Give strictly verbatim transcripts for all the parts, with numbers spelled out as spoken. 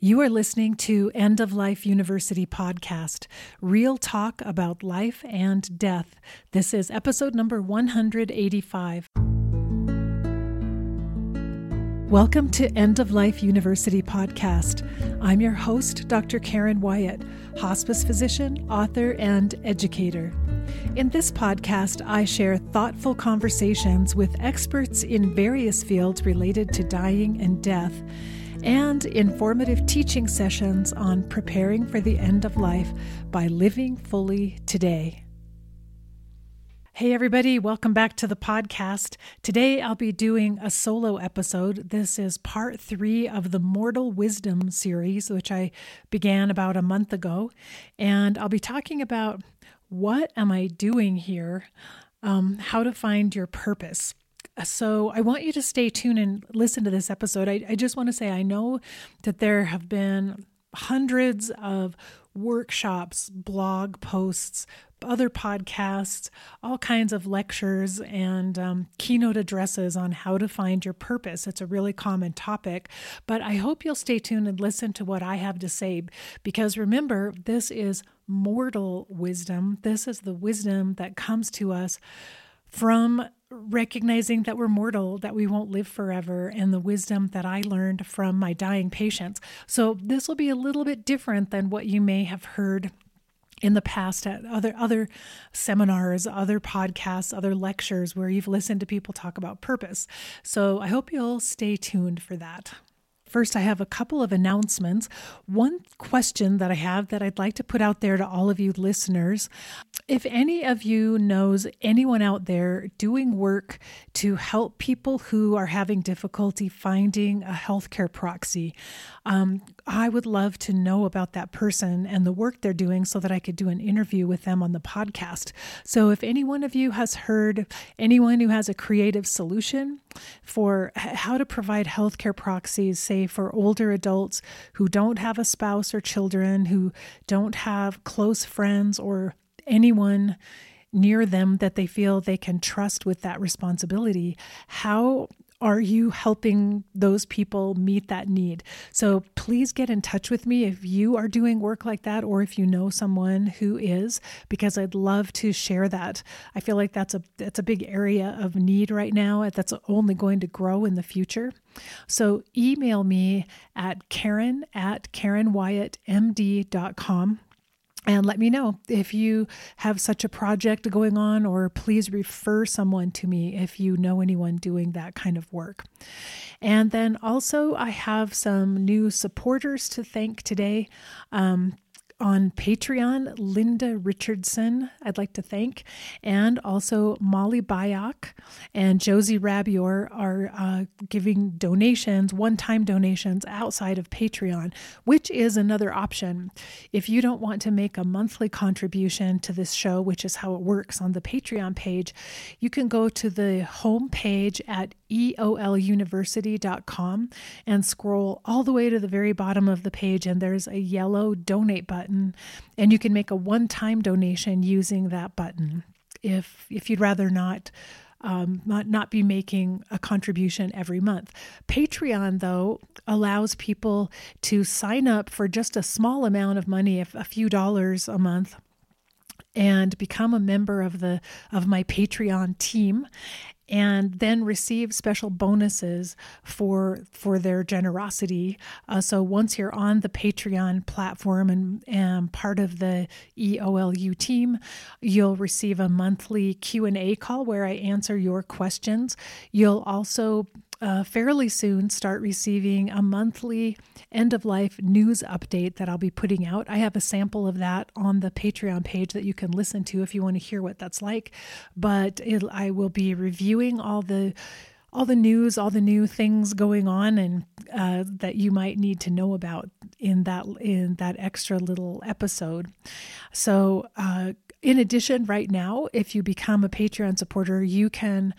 You are listening to End of Life University podcast, real talk about life and death. This is episode number one hundred eighty-five. Welcome to End of Life University podcast. I'm your host, Doctor Karen Wyatt, hospice physician, author, and educator. In this podcast, I share thoughtful conversations with experts in various fields related to dying and death, and informative teaching sessions on preparing for the end of life by living fully today. Hey everybody, welcome back to the podcast. Today I'll be doing a solo episode. This is part three of the Mortal Wisdom series, which I began about a month ago. And I'll be talking about what am I doing here, um, how to find your purpose. So I want you to stay tuned and listen to this episode. I, I just want to say I know that there have been hundreds of workshops, blog posts, other podcasts, all kinds of lectures and um, keynote addresses on how to find your purpose. It's a really common topic, but I hope you'll stay tuned and listen to what I have to say, because remember, this is mortal wisdom. This is the wisdom that comes to us from recognizing that we're mortal, that we won't live forever, and the wisdom that I learned from my dying patients. So this will be a little bit different than what you may have heard in the past at other other seminars, other podcasts, other lectures where you've listened to people talk about purpose. So I hope you'll stay tuned for that. First, I have a couple of announcements. One question that I have that I'd like to put out there to all of you listeners. If any of you knows anyone out there doing work to help people who are having difficulty finding a healthcare proxy, um, I would love to know about that person and the work they're doing so that I could do an interview with them on the podcast. So if any one of you has heard anyone who has a creative solution for how to provide healthcare proxies, say for older adults who don't have a spouse or children, who don't have close friends or anyone near them that they feel they can trust with that responsibility, how are you helping those people meet that need? So please get in touch with me if you are doing work like that, or if you know someone who is, because I'd love to share that. I feel like that's a that's a big area of need right now. That's only going to grow in the future. So email me at Karen at Karen Wyatt M D dot com. And let me know if you have such a project going on, or please refer someone to me if you know anyone doing that kind of work. And then also I have some new supporters to thank today. Um, On Patreon, Linda Richardson, I'd like to thank, and also Molly Bayak and Josie Rabior are uh, giving donations, one-time donations outside of Patreon, which is another option. If you don't want to make a monthly contribution to this show, which is how it works on the Patreon page, you can go to the home page at E O L university dot com and scroll all the way to the very bottom of the page, and there's a yellow donate button, and you can make a one-time donation using that button if if you'd rather not um, not, not be making a contribution every month. Patreon, though, allows people to sign up for just a small amount of money, a few dollars a month, and become a member of the of my Patreon team, and then receive special bonuses for for their generosity. Uh, so once you're on the Patreon platform and, and part of the E O L U team, you'll receive a monthly Q and A call where I answer your questions. You'll also Uh, fairly soon start receiving a monthly end-of-life news update that I'll be putting out. I have a sample of that on the Patreon page that you can listen to if you want to hear what that's like. But it, I will be reviewing all the all the news, all the new things going on, and uh, that you might need to know about in that in that extra little episode. So, uh, in addition, right now, if you become a Patreon supporter, you can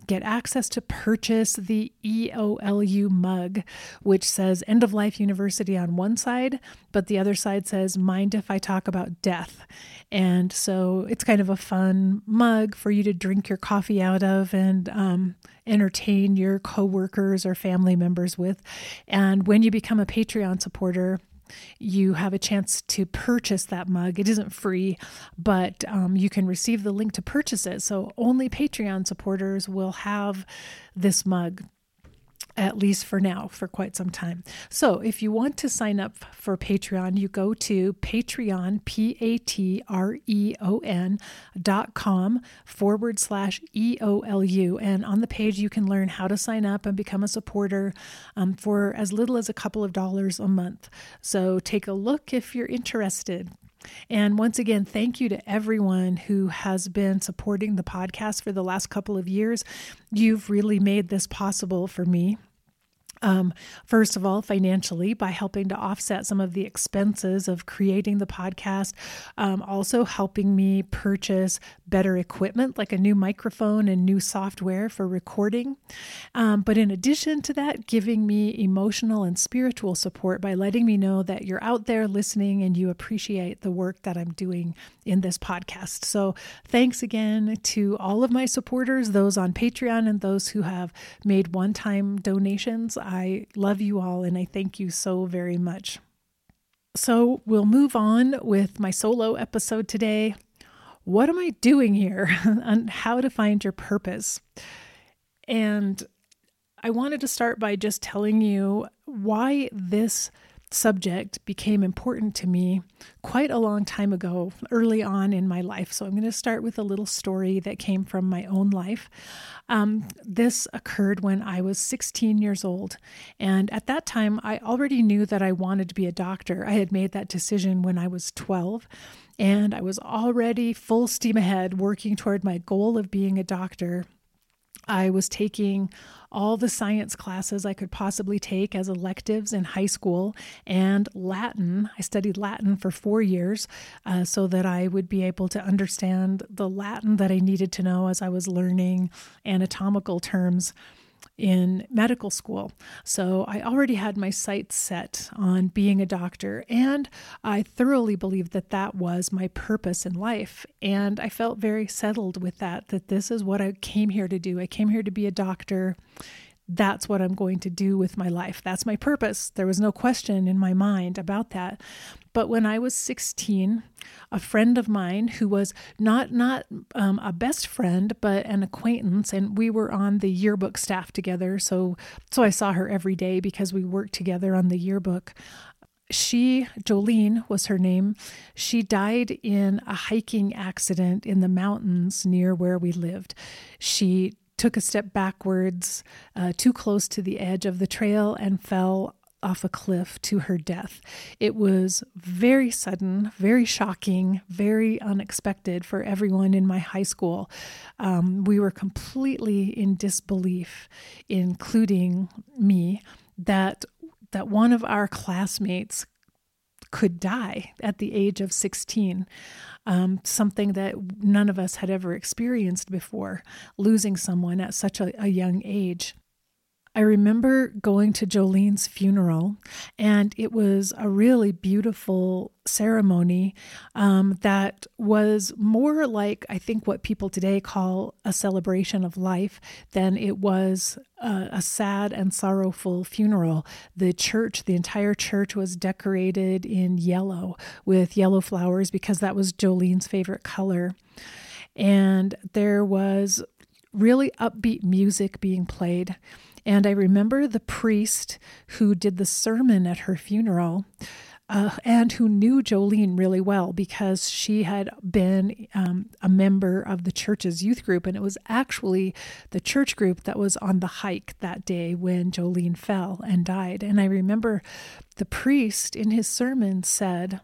get access to purchase the E O L U mug, which says End of Life University on one side, but the other side says Mind If I Talk About Death. And so it's kind of a fun mug for you to drink your coffee out of and um, entertain your coworkers or family members with. And when you become a Patreon supporter, you have a chance to purchase that mug. It isn't free, but um, you can receive the link to purchase it. So only Patreon supporters will have this mug, at least for now, for quite some time. So if you want to sign up for Patreon, you go to Patreon, P-A-T-R-E-O-N dot com forward slash E-O-L-U. And on the page, you can learn how to sign up and become a supporter um, for as little as a couple of dollars a month. So take a look if you're interested. And once again, thank you to everyone who has been supporting the podcast for the last couple of years. You've really made this possible for me. Um, first of all, financially, by helping to offset some of the expenses of creating the podcast, um, also helping me purchase better equipment like a new microphone and new software for recording. Um, but in addition to that, giving me emotional and spiritual support by letting me know that you're out there listening and you appreciate the work that I'm doing in this podcast. So thanks again to all of my supporters, those on Patreon and those who have made one-time donations. I love you all and I thank you so very much. So we'll move on with my solo episode today. What am I doing here? On how to find your purpose. And I wanted to start by just telling you why this subject became important to me quite a long time ago, early on in my life. So I'm going to start with a little story that came from my own life. Um, this occurred when I was sixteen years old. And at that time, I already knew that I wanted to be a doctor. I had made that decision when I was twelve. And I was already full steam ahead working toward my goal of being a doctor. I was taking all the science classes I could possibly take as electives in high school and Latin. I studied Latin for four years uh, so that I would be able to understand the Latin that I needed to know as I was learning anatomical terms in medical school. So I already had my sights set on being a doctor, and I thoroughly believed that that was my purpose in life. And I felt very settled with that, that this is what I came here to do. I came here to be a doctor. That's what I'm going to do with my life. That's my purpose. There was no question in my mind about that. But when I was sixteen, a friend of mine who was not not um, a best friend, but an acquaintance, and we were on the yearbook staff together. So, so I saw her every day because we worked together on the yearbook. She, Jolene was her name, she died in a hiking accident in the mountains near where we lived. She took a step backwards, uh, too close to the edge of the trail, and fell off a cliff to her death. It was very sudden, very shocking, very unexpected for everyone in my high school. Um, we were completely in disbelief, including me, that that one of our classmates could die at the age of sixteen. Um, something that none of us had ever experienced before, losing someone at such a, a young age. I remember going to Jolene's funeral, and it was a really beautiful ceremony um, that was more like, I think, what people today call a celebration of life than it was a, a sad and sorrowful funeral. The church, the entire church was decorated in yellow with yellow flowers because that was Jolene's favorite color. And there was really upbeat music being played. And I remember the priest who did the sermon at her funeral uh, and who knew Jolene really well because she had been um, a member of the church's youth group. And it was actually the church group that was on the hike that day when Jolene fell and died. And I remember the priest in his sermon said,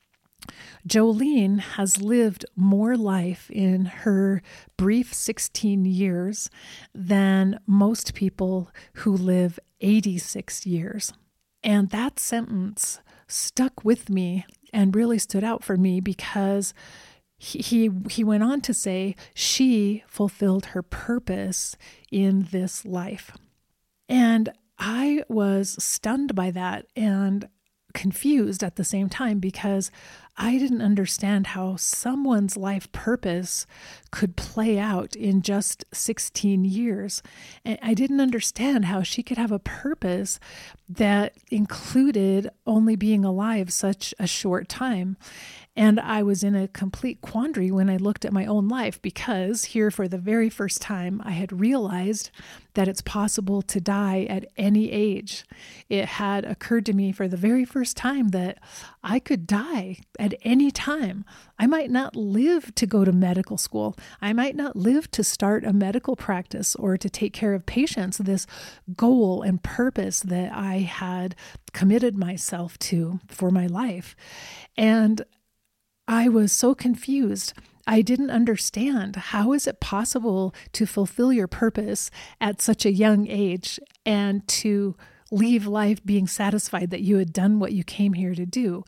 Jolene has lived more life in her brief sixteen years than most people who live eighty-six years. And that sentence stuck with me and really stood out for me because he, he, he went on to say she fulfilled her purpose in this life. And I was stunned by that and confused at the same time, because I didn't understand how someone's life purpose could play out in just sixteen years. And I didn't understand how she could have a purpose that included only being alive such a short time. And I was in a complete quandary when I looked at my own life, because here for the very first time, I had realized that it's possible to die at any age. It had occurred to me for the very first time that I could die at any time. I might not live to go to medical school. I might not live to start a medical practice or to take care of patients, this goal and purpose that I had committed myself to for my life. And I was so confused. I didn't understand. How is it possible to fulfill your purpose at such a young age and to leave life being satisfied that you had done what you came here to do?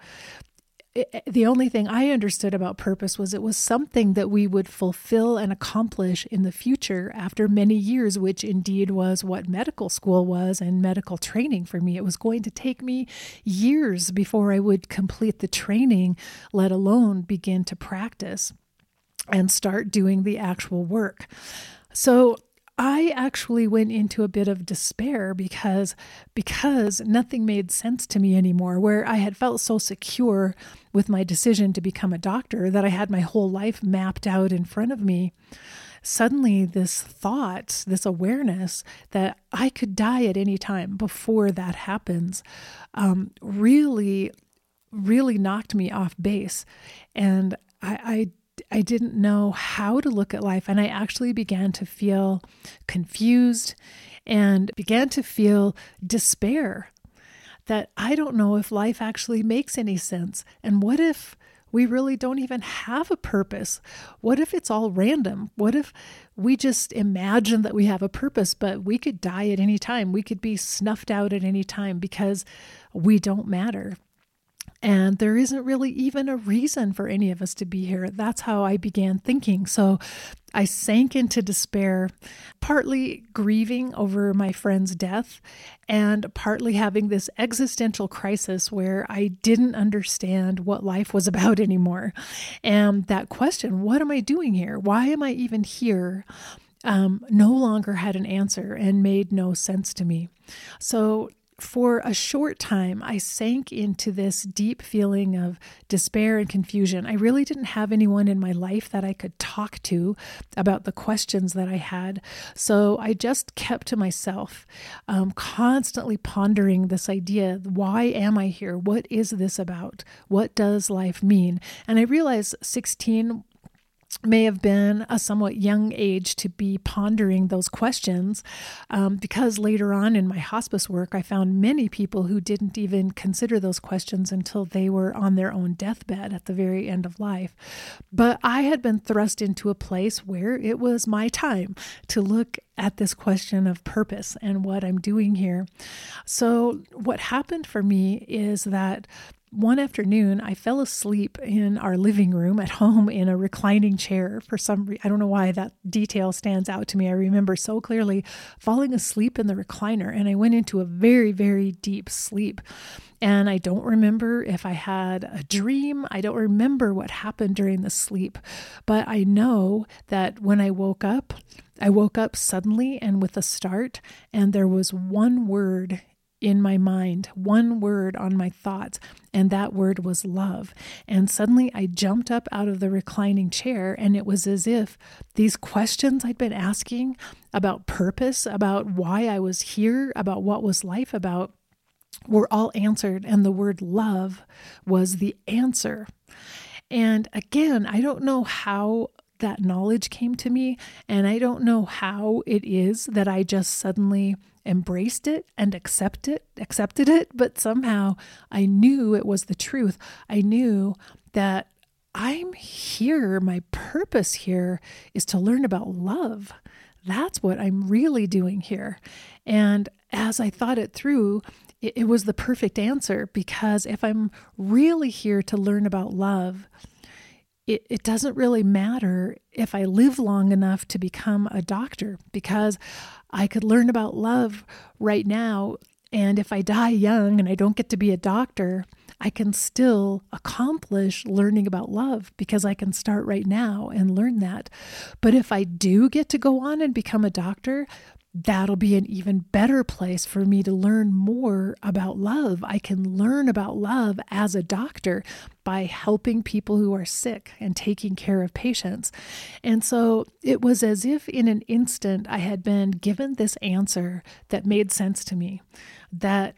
It, the only thing I understood about purpose was it was something that we would fulfill and accomplish in the future after many years, which indeed was what medical school was and medical training for me. It was going to take me years before I would complete the training, let alone begin to practice and start doing the actual work. So I actually went into a bit of despair because, because nothing made sense to me anymore, where I had felt so secure with my decision to become a doctor that I had my whole life mapped out in front of me. Suddenly this thought, this awareness that I could die at any time before that happens, um, really, really knocked me off base. And I, I I didn't know how to look at life, and I actually began to feel confused and began to feel despair that I don't know if life actually makes any sense. And what if we really don't even have a purpose? What if it's all random? What if we just imagine that we have a purpose, but we could die at any time? We could be snuffed out at any time because we don't matter. And there isn't really even a reason for any of us to be here. That's how I began thinking. So I sank into despair, partly grieving over my friend's death and partly having this existential crisis where I didn't understand what life was about anymore. And that question, what am I doing here? Why am I even here? Um, no longer had an answer and made no sense to me. So for a short time, I sank into this deep feeling of despair and confusion. I really didn't have anyone in my life that I could talk to about the questions that I had. So I just kept to myself, um, constantly pondering this idea. Why am I here? What is this about? What does life mean? And I realized sixteen may have been a somewhat young age to be pondering those questions, um, because later on in my hospice work, I found many people who didn't even consider those questions until they were on their own deathbed at the very end of life. But I had been thrust into a place where it was my time to look at this question of purpose and what I'm doing here. So what happened for me is that one afternoon, I fell asleep in our living room at home in a reclining chair. For some reason, I don't know why that detail stands out to me. I remember so clearly falling asleep in the recliner, and I went into a very, very deep sleep. And I don't remember if I had a dream. I don't remember what happened during the sleep, but I know that when I woke up, I woke up suddenly and with a start, and there was one word in my mind, one word on my thoughts, and that word was love. And suddenly I jumped up out of the reclining chair, and it was as if these questions I'd been asking about purpose, about why I was here, about what was life about, were all answered, and the word love was the answer. And again, I don't know how that knowledge came to me, and I don't know how it is that I just suddenly embraced it and accept it, accepted it, but somehow I knew it was the truth. I knew that I'm here, my purpose here is to learn about love. That's what I'm really doing here. And as I thought it through, it, it was the perfect answer, because if I'm really here to learn about love, it, it doesn't really matter if I live long enough to become a doctor, because I could learn about love right now. And if I die young and I don't get to be a doctor, I can still accomplish learning about love because I can start right now and learn that. But if I do get to go on and become a doctor, that'll be an even better place for me to learn more about love. I can learn about love as a doctor by helping people who are sick and taking care of patients. And so it was as if in an instant I had been given this answer that made sense to me, that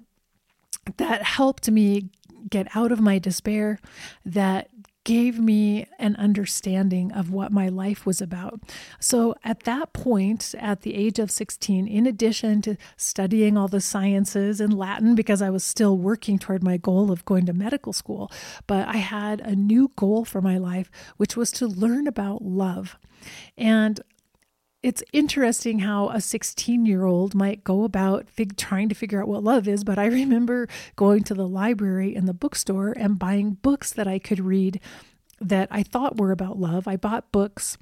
that helped me get out of my despair, that gave me an understanding of what my life was about. So at that point, at the age of sixteen, in addition to studying all the sciences in Latin, because I was still working toward my goal of going to medical school, but I had a new goal for my life, which was to learn about love. And it's interesting how a sixteen-year-old might go about fig- trying to figure out what love is, but I remember going to the library and the bookstore and buying books that I could read that I thought were about love. I bought books,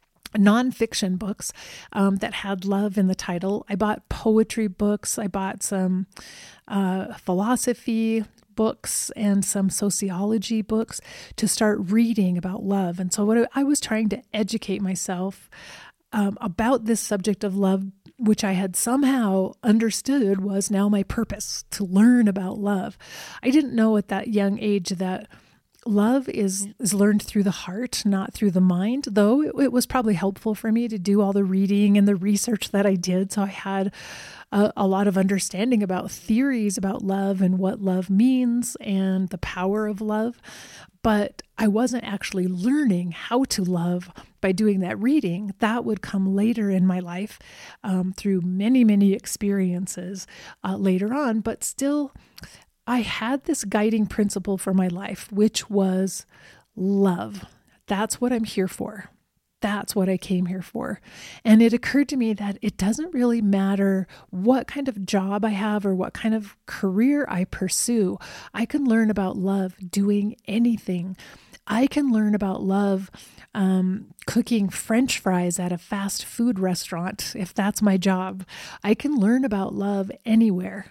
nonfiction books um, that had love in the title. I bought poetry books. I bought some uh, philosophy books and some sociology books to start reading about love. And so what I was trying to educate myself Um, about this subject of love, which I had somehow understood was now my purpose, to learn about love. I didn't know at that young age that love is, is learned through the heart, not through the mind, though it, it was probably helpful for me to do all the reading and the research that I did. So I had a, a lot of understanding about theories about love and what love means and the power of love. But I wasn't actually learning how to love by doing that reading. That would come later in my life um, through many, many experiences uh, later on. But still, I had this guiding principle for my life, which was love. That's what I'm here for. That's what I came here for. And it occurred to me that it doesn't really matter what kind of job I have or what kind of career I pursue. I can learn about love doing anything. I can learn about love um, cooking French fries at a fast food restaurant, if that's my job. I can learn about love anywhere,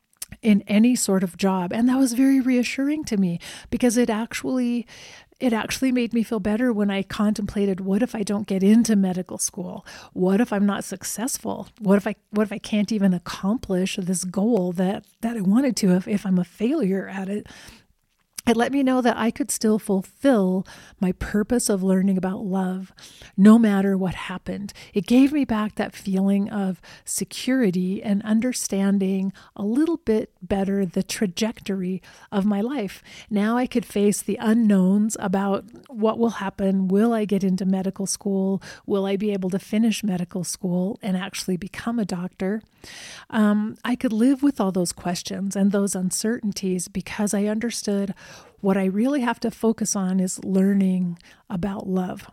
in any sort of job. And that was very reassuring to me, because it actually It actually made me feel better when I contemplated, what if I don't get into medical school? What if I'm not successful? What if I what if I can't even accomplish this goal that, that I wanted to, if, if I'm a failure at it? It let me know that I could still fulfill my purpose of learning about love no matter what happened. It gave me back that feeling of security and understanding a little bit better the trajectory of my life. Now I could face the unknowns about what will happen. Will I get into medical school? Will I be able to finish medical school and actually become a doctor? Um, I could live with all those questions and those uncertainties because I understood what I really have to focus on is learning about love.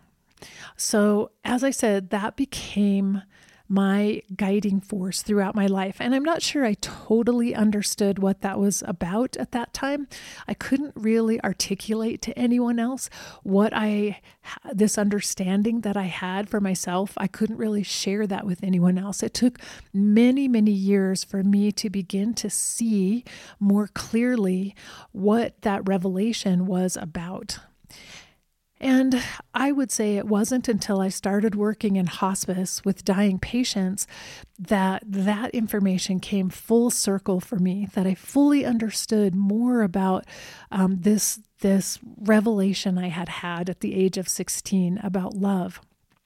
So, as I said, that became my guiding force throughout my life. And I'm not sure I totally understood what that was about at that time. I couldn't really articulate to anyone else what I, this understanding that I had for myself. I couldn't really share that with anyone else. It took many, many years for me to begin to see more clearly what that revelation was about. And I would say it wasn't until I started working in hospice with dying patients that that information came full circle for me, that I fully understood more about um, this, this revelation I had had at the age of sixteen about love.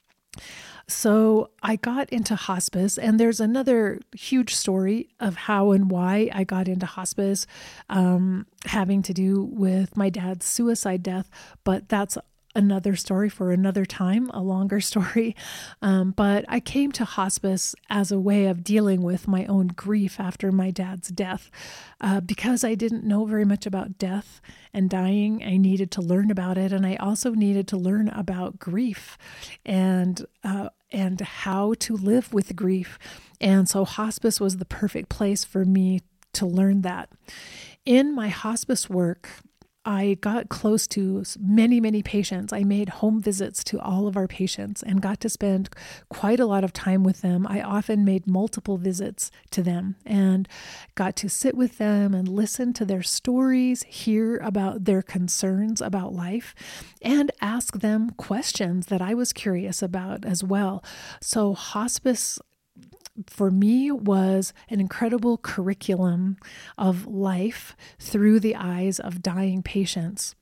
So I got into hospice, and there's another huge story of how and why I got into hospice, um, having to do with my dad's suicide death, but that's another story for another time, a longer story. Um, but I came to hospice as a way of dealing with my own grief after my dad's death. Uh, because I didn't know very much about death and dying, I needed to learn about it. And I also needed to learn about grief and, uh, and how to live with grief. And so hospice was the perfect place for me to learn that. In my hospice work, I got close to many, many patients. I made home visits to all of our patients and got to spend quite a lot of time with them. I often made multiple visits to them and got to sit with them and listen to their stories, hear about their concerns about life, and ask them questions that I was curious about as well. So hospice for me was an incredible curriculum of life through the eyes of dying patients.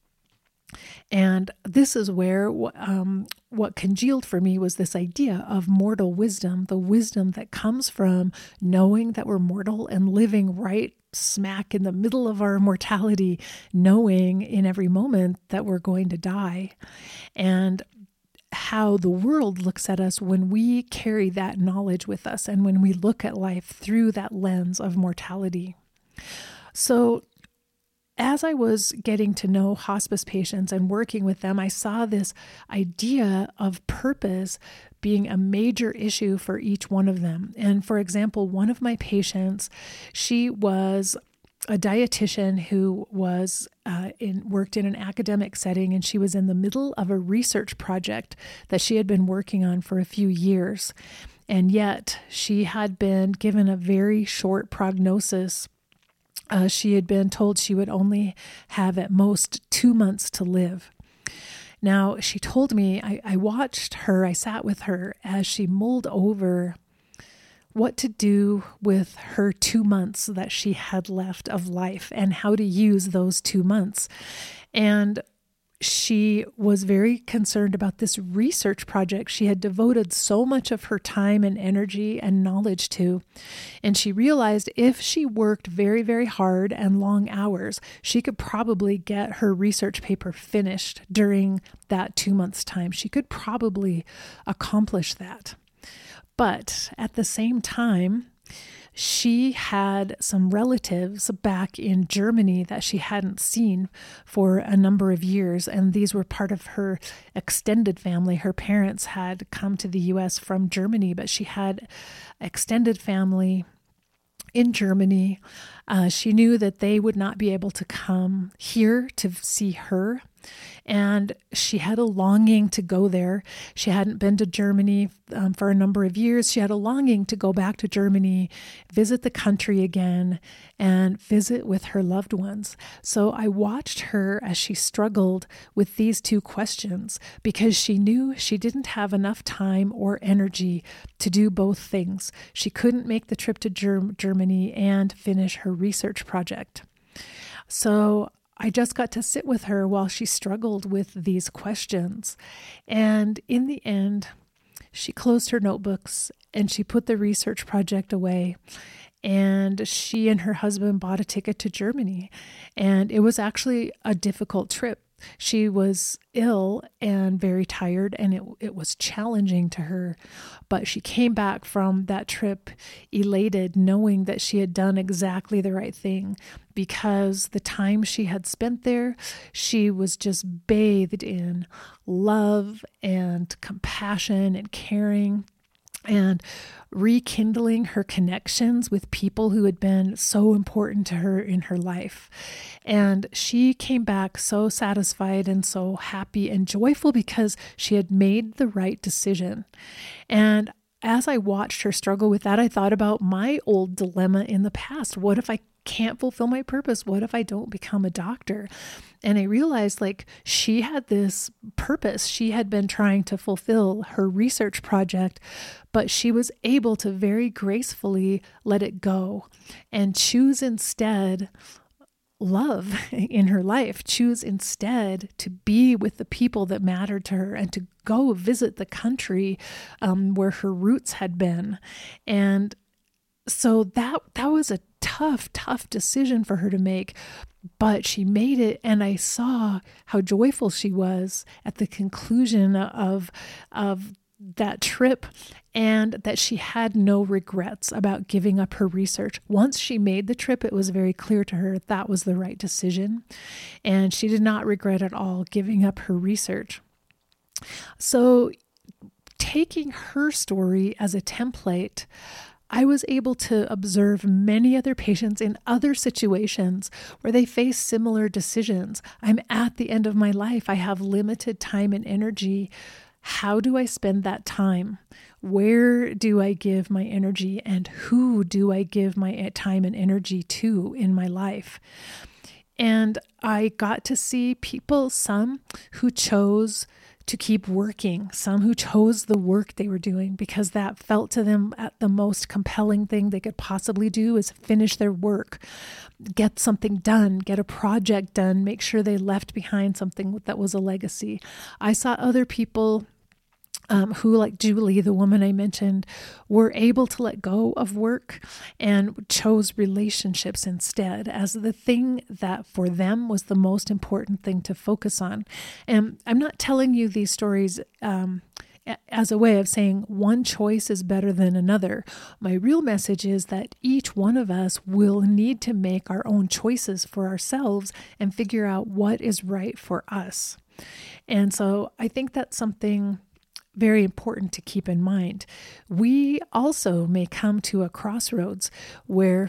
And this is where um, what congealed for me was this idea of mortal wisdom, the wisdom that comes from knowing that we're mortal and living right smack in the middle of our mortality, knowing in every moment that we're going to die. And how the world looks at us when we carry that knowledge with us and when we look at life through that lens of mortality. So as I was getting to know hospice patients and working with them, I saw this idea of purpose being a major issue for each one of them. And for example, one of my patients, she was a dietitian who was uh, in worked in an academic setting, and she was in the middle of a research project that she had been working on for a few years. And yet she had been given a very short prognosis. Uh, she had been told she would only have at most two months to live. Now, she told me, I, I watched her, I sat with her as she mulled over what to do with her two months that she had left of life and how to use those two months. And she was very concerned about this research project she had devoted so much of her time and energy and knowledge to. And she realized if she worked very, very hard and long hours, she could probably get her research paper finished during that two months' time. She could probably accomplish that. But at the same time, she had some relatives back in Germany that she hadn't seen for a number of years, and these were part of her extended family. Her parents had come to the U S from Germany, but she had extended family in Germany. Uh, she knew that they would not be able to come here to see her. And she had a longing to go there. She hadn't been to Germany um, for a number of years. She had a longing to go back to Germany, visit the country again, and visit with her loved ones. So I watched her as she struggled with these two questions because she knew she didn't have enough time or energy to do both things. She couldn't make the trip to Germ- Germany and finish her research project. So I just got to sit with her while she struggled with these questions. And in the end, she closed her notebooks and she put the research project away. And she and her husband bought a ticket to Germany. And it was actually a difficult trip. She was ill and very tired, and it it was challenging to her. But she came back from that trip elated, knowing that she had done exactly the right thing, because the time she had spent there, she was just bathed in love and compassion and caring, and rekindling her connections with people who had been so important to her in her life. And she came back so satisfied and so happy and joyful because she had made the right decision. And as I watched her struggle with that, I thought about my old dilemma in the past. What if I can't fulfill my purpose? What if I don't become a doctor? And I realized like she had this purpose. She had been trying to fulfill her research project, but she was able to very gracefully let it go and choose instead love in her life, choose instead to be with the people that mattered to her and to go visit the country um, where her roots had been. And so that that was a tough, tough decision for her to make, but she made it. And I saw how joyful she was at the conclusion of, of that trip, and that she had no regrets about giving up her research. Once she made the trip, it was very clear to her that was the right decision. And she did not regret at all giving up her research. So taking her story as a template, I was able to observe many other patients in other situations where they face similar decisions. I'm at the end of my life. I have limited time and energy. How do I spend that time? Where do I give my energy, and who do I give my time and energy to in my life? And I got to see people, some who chose to keep working, some who chose the work they were doing because that felt to them at the most compelling thing they could possibly do is finish their work, get something done, get a project done, make sure they left behind something that was a legacy. I saw other people Um, who, like Julie, the woman I mentioned, were able to let go of work and chose relationships instead as the thing that for them was the most important thing to focus on. And I'm not telling you these stories um, as a way of saying one choice is better than another. My real message is that each one of us will need to make our own choices for ourselves and figure out what is right for us. And so I think that's something very important to keep in mind. We also may come to a crossroads where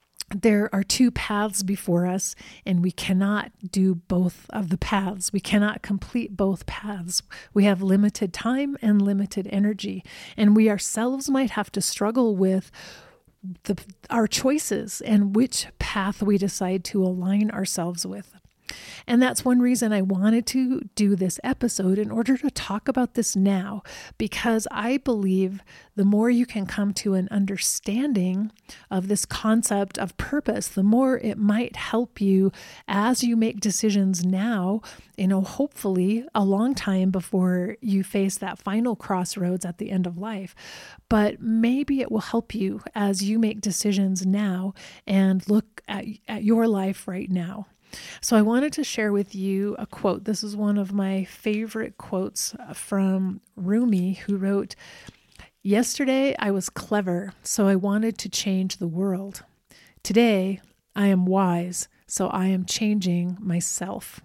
there are two paths before us, and we cannot do both of the paths. We cannot complete both paths. We have limited time and limited energy, and we ourselves might have to struggle with the, our choices and which path we decide to align ourselves with. And that's one reason I wanted to do this episode, in order to talk about this now, because I believe the more you can come to an understanding of this concept of purpose, the more it might help you as you make decisions now, you know, hopefully a long time before you face that final crossroads at the end of life. But maybe it will help you as you make decisions now and look at, at your life right now. So I wanted to share with you a quote. This is one of my favorite quotes from Rumi, who wrote, "Yesterday I was clever, so I wanted to change the world. Today I am wise, so I am changing myself."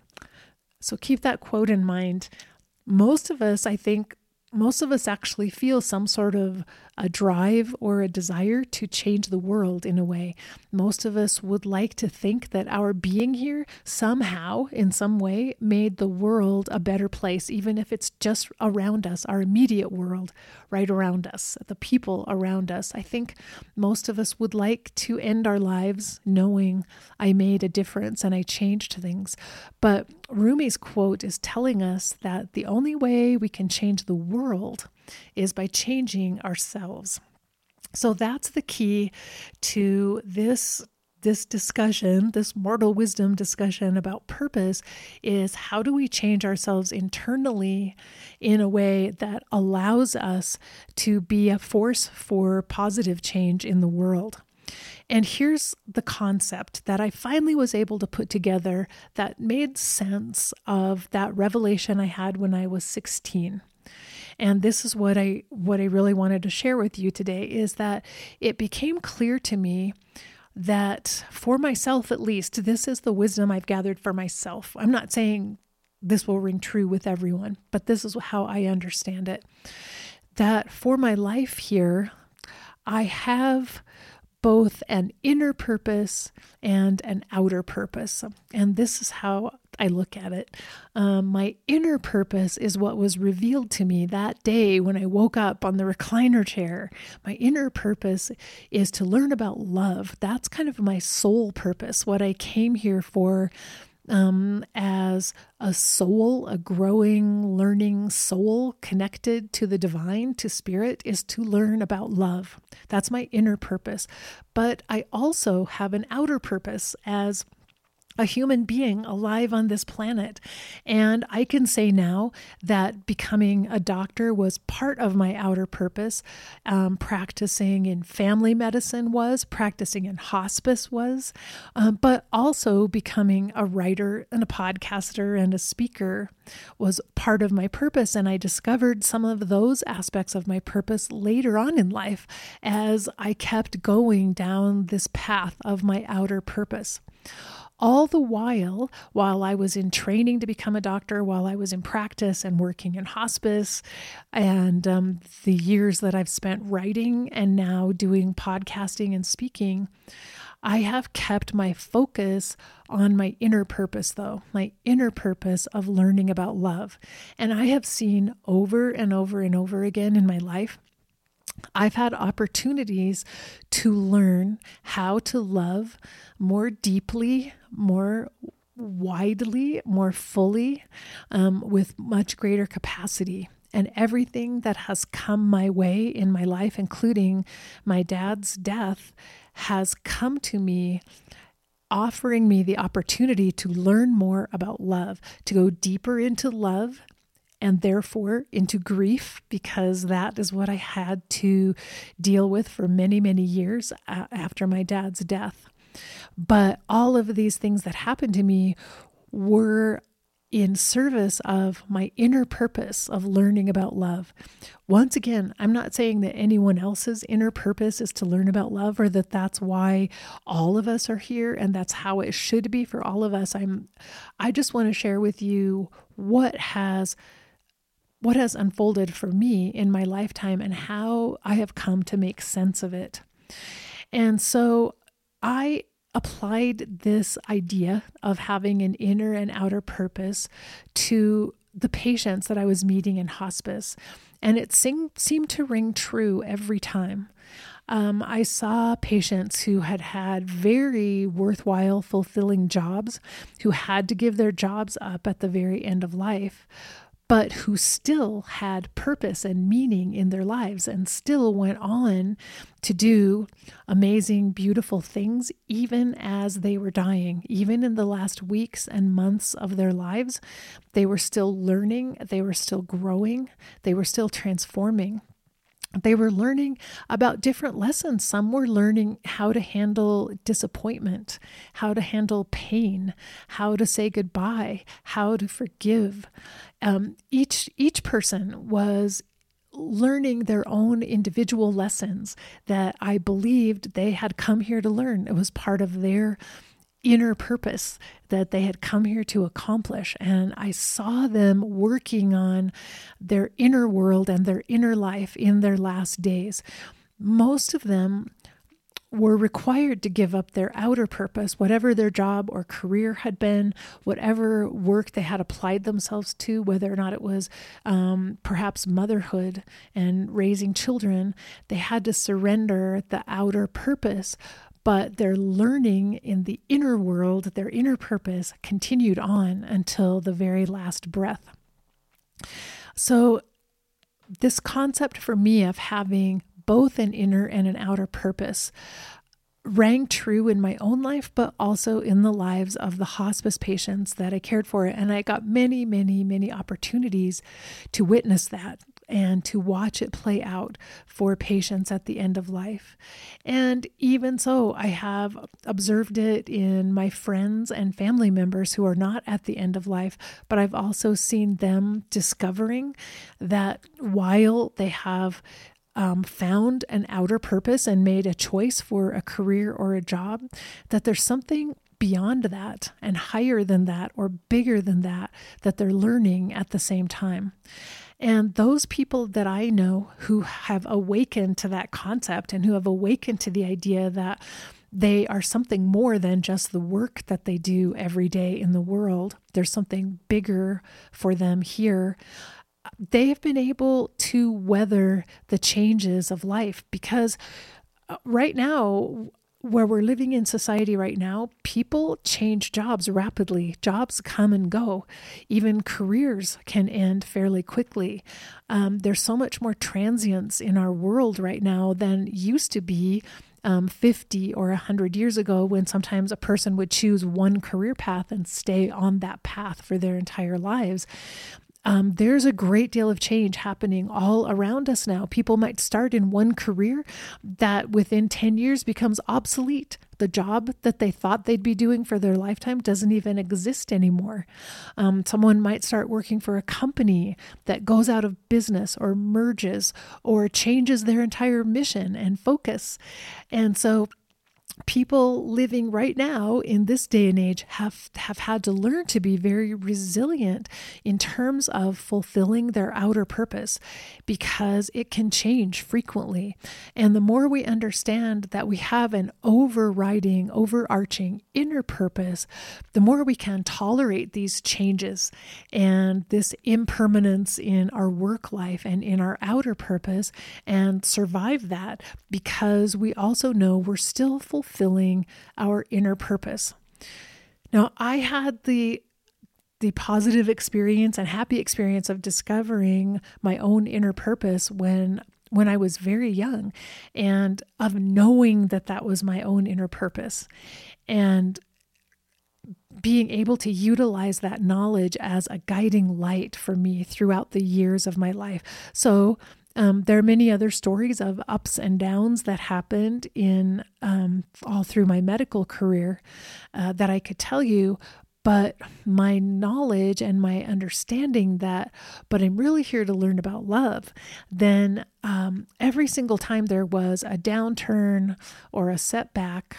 So keep that quote in mind. Most of us, I think, most of us actually feel some sort of a drive or a desire to change the world in a way. Most of us would like to think that our being here somehow, in some way, made the world a better place, even if it's just around us, our immediate world, right around us, the people around us. I think most of us would like to end our lives knowing I made a difference and I changed things. But Rumi's quote is telling us that the only way we can change the world is by changing ourselves. So that's the key to this this discussion, this mortal wisdom discussion about purpose, is how do we change ourselves internally in a way that allows us to be a force for positive change in the world. And here's the concept that I finally was able to put together that made sense of that revelation I had when I was sixteen. And this is what I what I really wanted to share with you today, is that it became clear to me that for myself, at least, this is the wisdom I've gathered for myself. I'm not saying this will ring true with everyone, but this is how I understand it. That for my life here, I have both an inner purpose and an outer purpose. And this is how I look at it. Um, my inner purpose is what was revealed to me that day when I woke up on the recliner chair. My inner purpose is to learn about love. That's kind of my soul purpose, what I came here for. Um, as a soul, a growing, learning soul connected to the divine, to spirit, is to learn about love. That's my inner purpose. But I also have an outer purpose as a human being alive on this planet. And I can say now that becoming a doctor was part of my outer purpose. Um, practicing in family medicine was, practicing in hospice was, um, but also becoming a writer and a podcaster and a speaker was part of my purpose. And I discovered some of those aspects of my purpose later on in life as I kept going down this path of my outer purpose. All the while, while I was in training to become a doctor, while I was in practice and working in hospice, and um, the years that I've spent writing and now doing podcasting and speaking, I have kept my focus on my inner purpose, though, my inner purpose of learning about love. And I have seen over and over and over again in my life, I've had opportunities to learn how to love more deeply, more widely, more fully, um, with much greater capacity. And everything that has come my way in my life, including my dad's death, has come to me offering me the opportunity to learn more about love, to go deeper into love, and therefore into grief, because that is what I had to deal with for many, many years after my dad's death. But all of these things that happened to me were in service of my inner purpose of learning about love. Once again, I'm not saying that anyone else's inner purpose is to learn about love, or that that's why all of us are here and that's how it should be for all of us. I'm, I just want to share with you what has what has unfolded for me in my lifetime and how I have come to make sense of it. And so I applied this idea of having an inner and outer purpose to the patients that I was meeting in hospice. And it seemed, seemed to ring true every time. Um, I saw patients who had had very worthwhile, fulfilling jobs, who had to give their jobs up at the very end of life, but who still had purpose and meaning in their lives and still went on to do amazing, beautiful things, even as they were dying. Even in the last weeks and months of their lives, they were still learning, they were still growing, they were still transforming. They were learning about different lessons. Some were learning how to handle disappointment, how to handle pain, how to say goodbye, how to forgive. Um, each each person was learning their own individual lessons that I believed they had come here to learn. It was part of their inner purpose that they had come here to accomplish. And I saw them working on their inner world and their inner life in their last days. Most of them were required to give up their outer purpose, whatever their job or career had been, whatever work they had applied themselves to, whether or not it was um, perhaps motherhood and raising children. They had to surrender the outer purpose, but their learning in the inner world, their inner purpose, continued on until the very last breath. So this concept for me of having both an inner and an outer purpose rang true in my own life, but also in the lives of the hospice patients that I cared for. And I got many, many, many opportunities to witness that and to watch it play out for patients at the end of life. And even so, I have observed it in my friends and family members who are not at the end of life, but I've also seen them discovering that while they have Um, found an outer purpose and made a choice for a career or a job, that there's something beyond that and higher than that or bigger than that that they're learning at the same time. And those people that I know who have awakened to that concept and who have awakened to the idea that they are something more than just the work that they do every day in the world, there's something bigger for them here. They have been able to weather the changes of life, because right now, where we're living in society right now, people change jobs rapidly. Jobs come and go. Even careers can end fairly quickly. Um, there's so much more transience in our world right now than used to be Um, fifty or one hundred years ago, when sometimes a person would choose one career path and stay on that path for their entire lives. Um, there's a great deal of change happening all around us now. People might start in one career that within ten years becomes obsolete. The job that they thought they'd be doing for their lifetime doesn't even exist anymore. Um, someone might start working for a company that goes out of business or merges or changes their entire mission and focus. And so people living right now in this day and age have, have had to learn to be very resilient in terms of fulfilling their outer purpose, because it can change frequently. And the more we understand that we have an overriding, overarching inner purpose, the more we can tolerate these changes and this impermanence in our work life and in our outer purpose, and survive that, because we also know we're still fulfilling fulfilling our inner purpose. Now, I had the the positive experience and happy experience of discovering my own inner purpose when when I was very young, and of knowing that that was my own inner purpose, and being able to utilize that knowledge as a guiding light for me throughout the years of my life. So Um, there are many other stories of ups and downs that happened in um, all through my medical career uh, that I could tell you, but my knowledge and my understanding that, but I'm really here to learn about love, then um, every single time there was a downturn or a setback,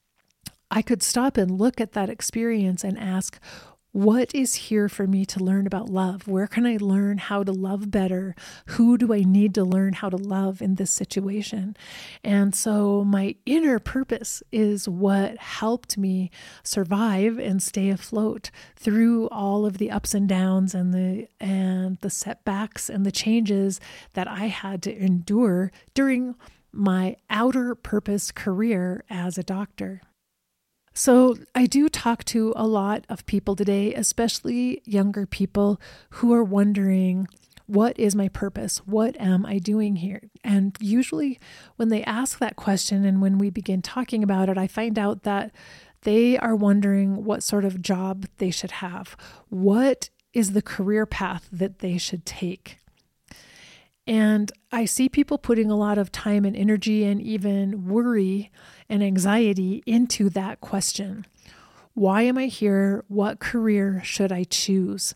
I could stop and look at that experience and ask, what is here for me to learn about love? Where can I learn how to love better? Who do I need to learn how to love in this situation? And so my inner purpose is what helped me survive and stay afloat through all of the ups and downs and the and the setbacks and the changes that I had to endure during my outer purpose career as a doctor. So I do talk to a lot of people today, especially younger people, who are wondering, what is my purpose? What am I doing here? And usually when they ask that question and when we begin talking about it, I find out that they are wondering what sort of job they should have. What is the career path that they should take? And I see people putting a lot of time and energy and even worry and anxiety into that question. Why am I here? What career should I choose?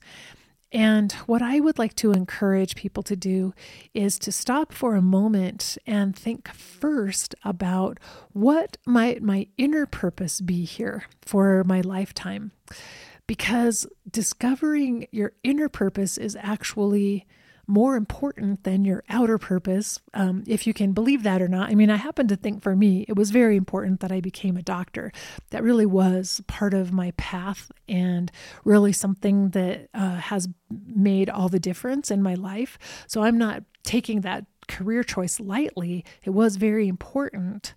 And what I would like to encourage people to do is to stop for a moment and think first about, what might my inner purpose be here for my lifetime? Because discovering your inner purpose is actually more important than your outer purpose, um, if you can believe that or not. I mean, I happen to think for me, it was very important that I became a doctor. That really was part of my path, and really something that uh, has made all the difference in my life. So I'm not taking that career choice lightly. It was very important,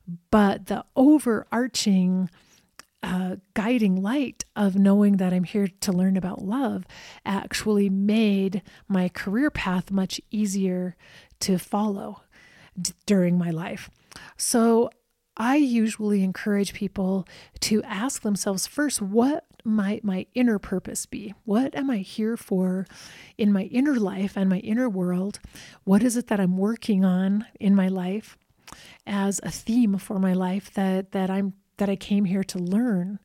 but the overarching Uh, guiding light of knowing that I'm here to learn about love actually made my career path much easier to follow d- during my life. So I usually encourage people to ask themselves first, what might my inner purpose be? What am I here for in my inner life and my inner world? What is it that I'm working on in my life as a theme for my life that, that I'm that I came here to learn?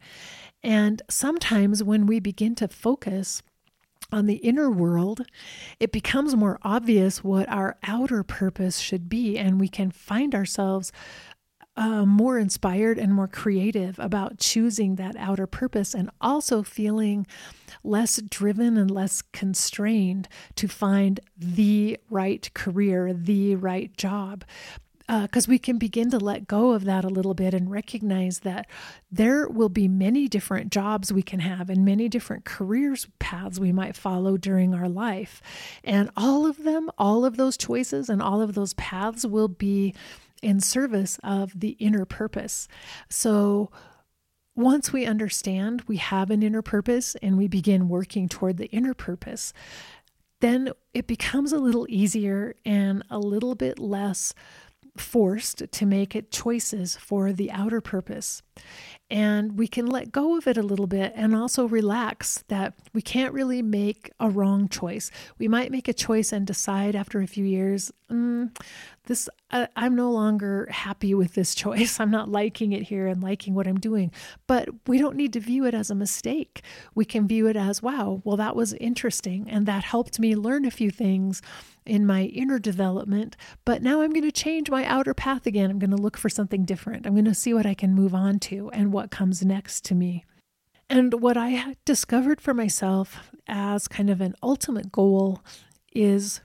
And sometimes when we begin to focus on the inner world, it becomes more obvious what our outer purpose should be, and we can find ourselves uh, more inspired and more creative about choosing that outer purpose, and also feeling less driven and less constrained to find the right career, the right job. Because uh, we can begin to let go of that a little bit and recognize that there will be many different jobs we can have and many different careers paths we might follow during our life. And all of them, all of those choices and all of those paths will be in service of the inner purpose. So once we understand we have an inner purpose and we begin working toward the inner purpose, then it becomes a little easier and a little bit less forced to make it choices for the outer purpose. And we can let go of it a little bit and also relax that we can't really make a wrong choice. We might make a choice and decide after a few years, mm, this uh, I'm no longer happy with this choice. I'm not liking it here and liking what I'm doing. But we don't need to view it as a mistake. We can view it as, wow, well, that was interesting. And that helped me learn a few things in my inner development, but now I'm going to change my outer path again. I'm going to look for something different. I'm going to see what I can move on to and what comes next to me. And what I had discovered for myself as kind of an ultimate goal is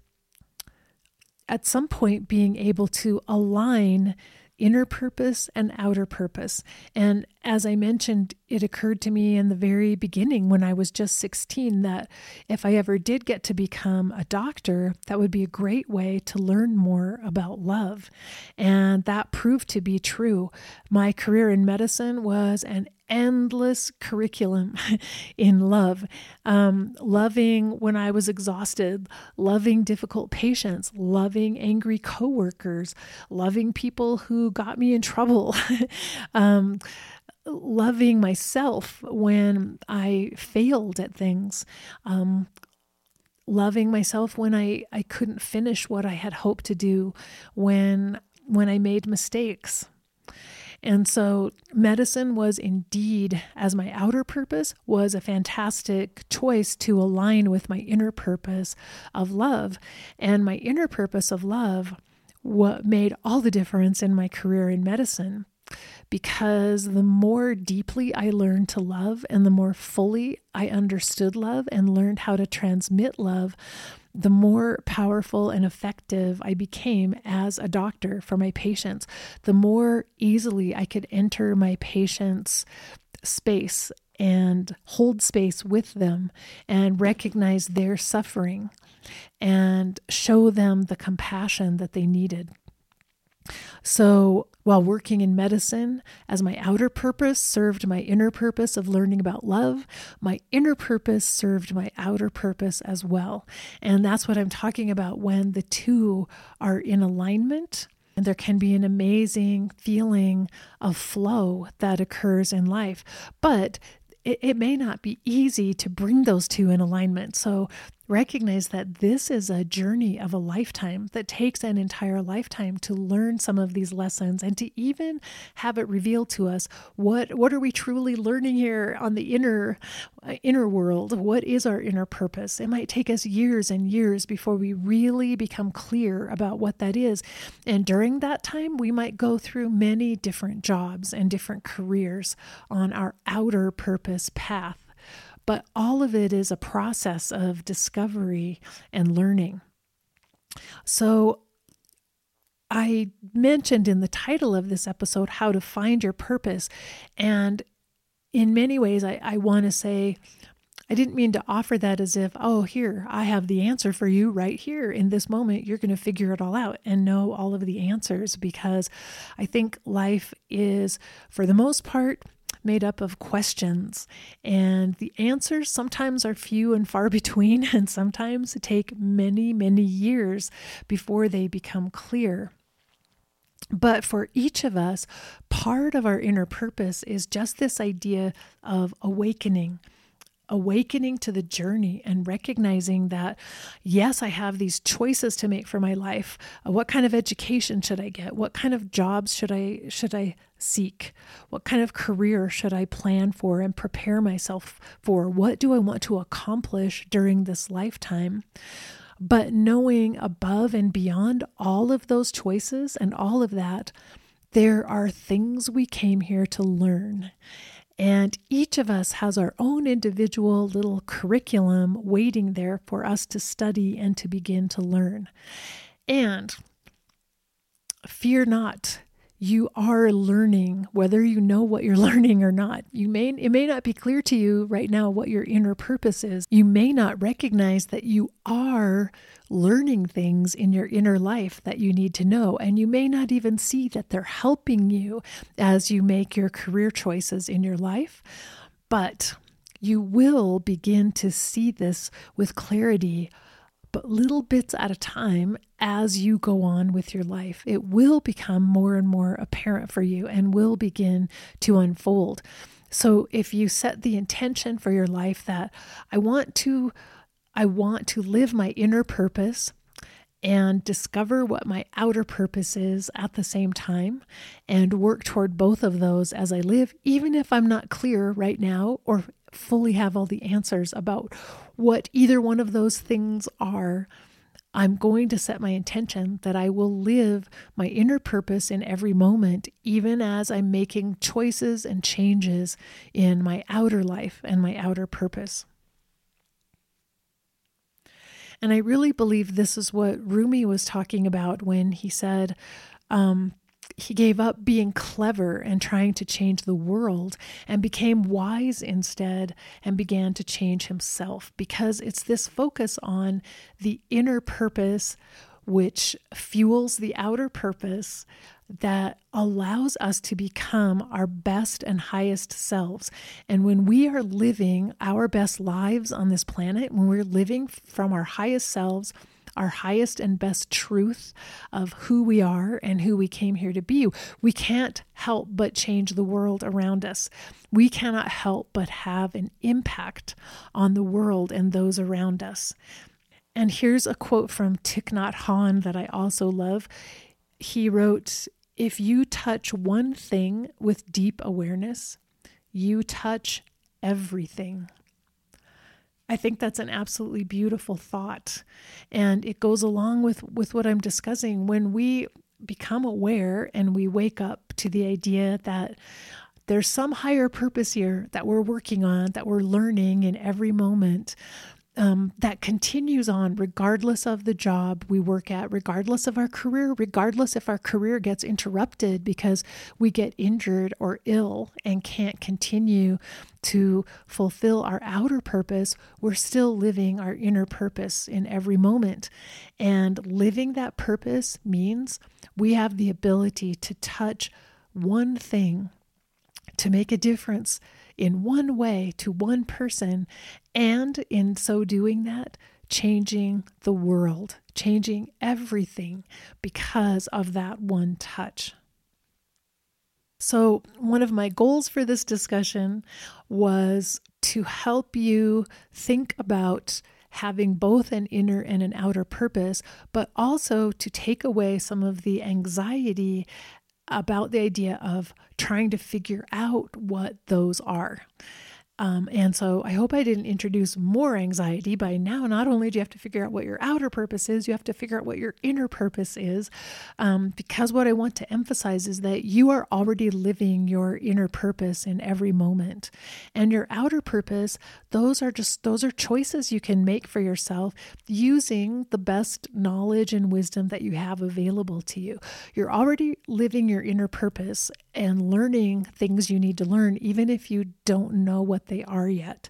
at some point being able to align inner purpose and outer purpose. And as I mentioned, it occurred to me in the very beginning when I was just sixteen that if I ever did get to become a doctor, that would be a great way to learn more about love. And that proved to be true. My career in medicine was an endless curriculum in love, um, loving when I was exhausted, loving difficult patients, loving angry coworkers, loving people who got me in trouble, um, loving myself when I failed at things, um, loving myself when I, I couldn't finish what I had hoped to do, when when I made mistakes. And so medicine was indeed, as my outer purpose, was a fantastic choice to align with my inner purpose of love. And my inner purpose of love, what made all the difference in my career in medicine, because the more deeply I learned to love and the more fully I understood love and learned how to transmit love, the more powerful and effective I became as a doctor for my patients, the more easily I could enter my patients' space and hold space with them and recognize their suffering and show them the compassion that they needed. So while working in medicine, as my outer purpose served my inner purpose of learning about love, my inner purpose served my outer purpose as well. And that's what I'm talking about when the two are in alignment. And there can be an amazing feeling of flow that occurs in life. But it, it may not be easy to bring those two in alignment. So recognize that this is a journey of a lifetime that takes an entire lifetime to learn some of these lessons and to even have it revealed to us what what are we truly learning here on the inner uh, inner world. What is our inner purpose? It might take us years and years before we really become clear about what that is. And during that time, we might go through many different jobs and different careers on our outer purpose path. But all of it is a process of discovery and learning. So I mentioned in the title of this episode how to find your purpose. And in many ways, I, I want to say, I didn't mean to offer that as if, oh, here, I have the answer for you right here in this moment. You're going to figure it all out and know all of the answers, because I think life is, for the most part, made up of questions, and the answers sometimes are few and far between, and sometimes take many, many years before they become clear. But for each of us, part of our inner purpose is just this idea of awakening, awakening to the journey and recognizing that, yes, I have these choices to make for my life. Uh, what kind of education should I get? What kind of jobs should I should I seek? What kind of career should I plan for and prepare myself for? What do I want to accomplish during this lifetime? But knowing above and beyond all of those choices and all of that, there are things we came here to learn. And each of us has our own individual little curriculum waiting there for us to study and to begin to learn. And fear not, you are learning, whether you know what you're learning or not. You may, it may not be clear to you right now what your inner purpose is. You may not recognize that you are learning things in your inner life that you need to know. And you may not even see that they're helping you as you make your career choices in your life. But you will begin to see this with clarity but little bits at a time as you go on with your life. It will become more and more apparent for you and will begin to unfold. So if you set the intention for your life that I want to, I want to live my inner purpose and discover what my outer purpose is at the same time, and work toward both of those as I live, even if I'm not clear right now or fully have all the answers about what either one of those things are, I'm going to set my intention that I will live my inner purpose in every moment, even as I'm making choices and changes in my outer life and my outer purpose. And I really believe this is what Rumi was talking about when he said um, he gave up being clever and trying to change the world and became wise instead and began to change himself, because it's this focus on the inner purpose which fuels the outer purpose that allows us to become our best and highest selves. And when we are living our best lives on this planet, when we're living from our highest selves, our highest and best truth of who we are and who we came here to be, we can't help but change the world around us. We cannot help but have an impact on the world and those around us. And here's a quote from Thich Nhat Hanh that I also love. He wrote, "If you touch one thing with deep awareness, you touch everything." I think that's an absolutely beautiful thought. And it goes along with, with what I'm discussing. When we become aware and we wake up to the idea that there's some higher purpose here that we're working on, that we're learning in every moment, Um, that continues on regardless of the job we work at, regardless of our career, regardless if our career gets interrupted because we get injured or ill and can't continue to fulfill our outer purpose, we're still living our inner purpose in every moment. And living that purpose means we have the ability to touch one thing, to make a difference in one way to one person, and in so doing that, changing the world, changing everything because of that one touch. So one of my goals for this discussion was to help you think about having both an inner and an outer purpose, but also to take away some of the anxiety about the idea of trying to figure out what those are. Um, and so I hope I didn't introduce more anxiety. By now, not only do you have to figure out what your outer purpose is, you have to figure out what your inner purpose is. Um, because what I want to emphasize is that you are already living your inner purpose in every moment. And your outer purpose, those are just, those are choices you can make for yourself using the best knowledge and wisdom that you have available to you. You're already living your inner purpose and learning things you need to learn, even if you don't know what they are yet.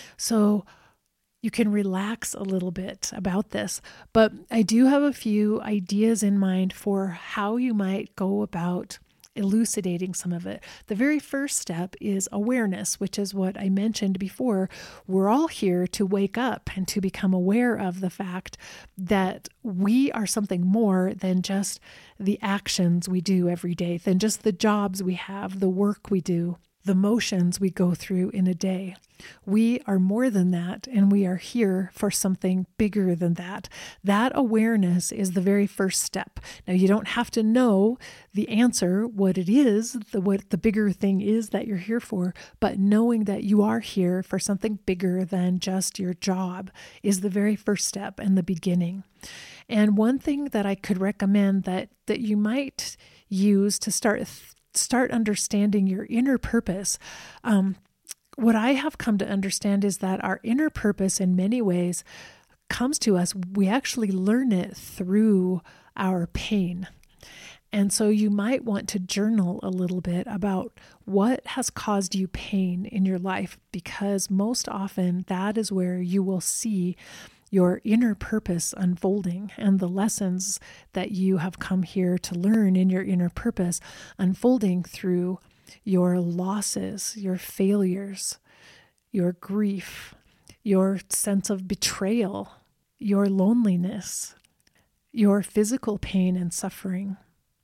So you can relax a little bit about this, but I do have a few ideas in mind for how you might go about elucidating some of it. The very first step is awareness, which is what I mentioned before. We're all here to wake up and to become aware of the fact that we are something more than just the actions we do every day, than just the jobs we have, the work we do, the motions we go through in a day. We are more than that, and we are here for something bigger than that. That awareness is the very first step. Now, you don't have to know the answer, what it is, the, what the bigger thing is that you're here for, but knowing that you are here for something bigger than just your job is the very first step and the beginning. And one thing that I could recommend that, that you might use to start th- start understanding your inner purpose. Um, what I have come to understand is that our inner purpose in many ways comes to us. We actually learn it through our pain. And so you might want to journal a little bit about what has caused you pain in your life, because most often that is where you will see your inner purpose unfolding, and the lessons that you have come here to learn in your inner purpose unfolding through your losses, your failures, your grief, your sense of betrayal, your loneliness, your physical pain and suffering.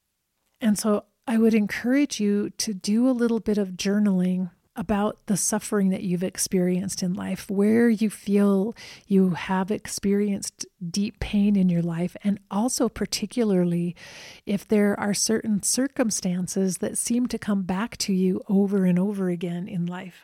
And so I would encourage you to do a little bit of journaling about the suffering that you've experienced in life, where you feel you have experienced deep pain in your life, and also particularly if there are certain circumstances that seem to come back to you over and over again in life.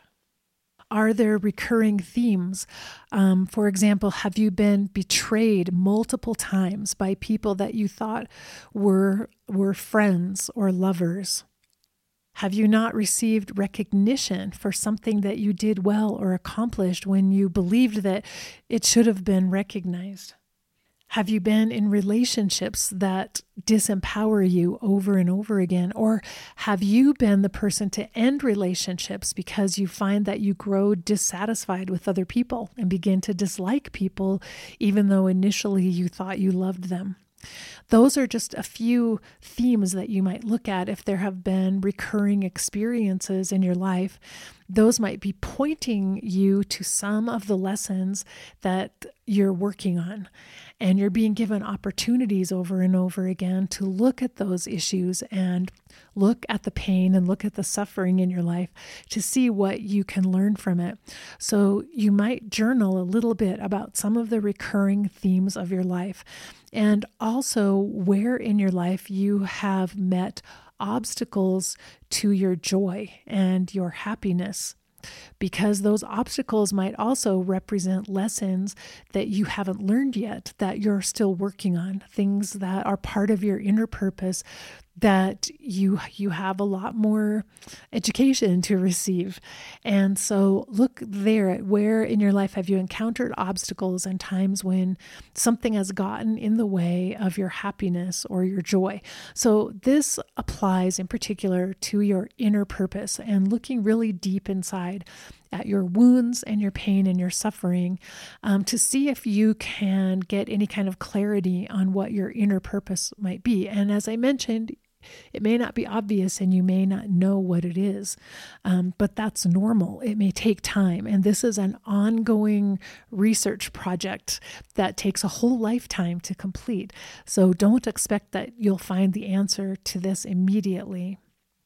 Are there recurring themes? Um, for example, have you been betrayed multiple times by people that you thought were, were friends or lovers? Have you not received recognition for something that you did well or accomplished when you believed that it should have been recognized? Have you been in relationships that disempower you over and over again? Or have you been the person to end relationships because you find that you grow dissatisfied with other people and begin to dislike people, even though initially you thought you loved them? Those are just a few themes that you might look at if there have been recurring experiences in your life. Those might be pointing you to some of the lessons that you're working on. And you're being given opportunities over and over again to look at those issues and look at the pain and look at the suffering in your life to see what you can learn from it. So you might journal a little bit about some of the recurring themes of your life, and also where in your life you have met obstacles to your joy and your happiness, because those obstacles might also represent lessons that you haven't learned yet, that you're still working on, things that are part of your inner purpose that you you have a lot more education to receive. And so look there at where in your life have you encountered obstacles and times when something has gotten in the way of your happiness or your joy. So this applies in particular to your inner purpose and looking really deep inside at your wounds and your pain and your suffering um, to see if you can get any kind of clarity on what your inner purpose might be. And as I mentioned, it may not be obvious and you may not know what it is, um, but that's normal. It may take time. And this is an ongoing research project that takes a whole lifetime to complete. So don't expect that you'll find the answer to this immediately.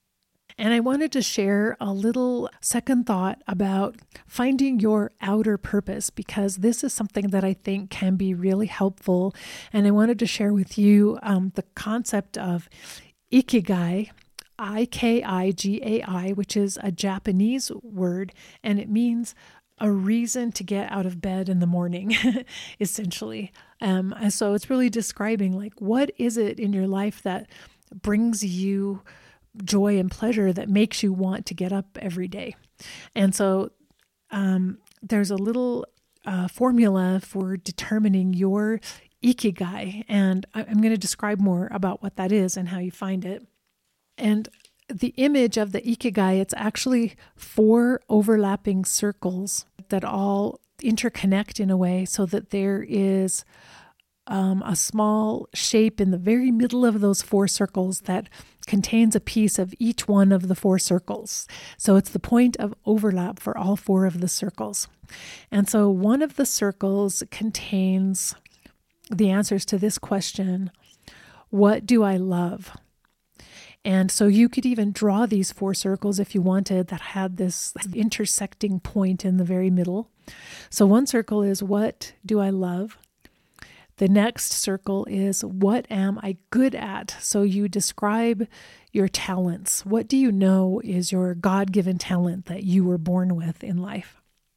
And I wanted to share a little second thought about finding your outer purpose, because this is something that I think can be really helpful. And I wanted to share with you um, the concept of Ikigai, I K I G A I, which is a Japanese word, and it means a reason to get out of bed in the morning, essentially. Um, and so it's really describing, like, what is it in your life that brings you joy and pleasure, that makes you want to get up every day? And so um, there's a little uh, formula for determining your Ikigai, and I'm going to describe more about what that is and how you find it. And the image of the Ikigai, it's actually four overlapping circles that all interconnect in a way so that there is um, a small shape in the very middle of those four circles that contains a piece of each one of the four circles. So it's the point of overlap for all four of the circles. And so one of the circles contains the answers to this question: what do I love? And so you could even draw these four circles if you wanted that had this intersecting point in the very middle. So one circle is, what do I love? The next circle is, what am I good at? So you describe your talents. What do you know is your God-given talent that you were born with in life?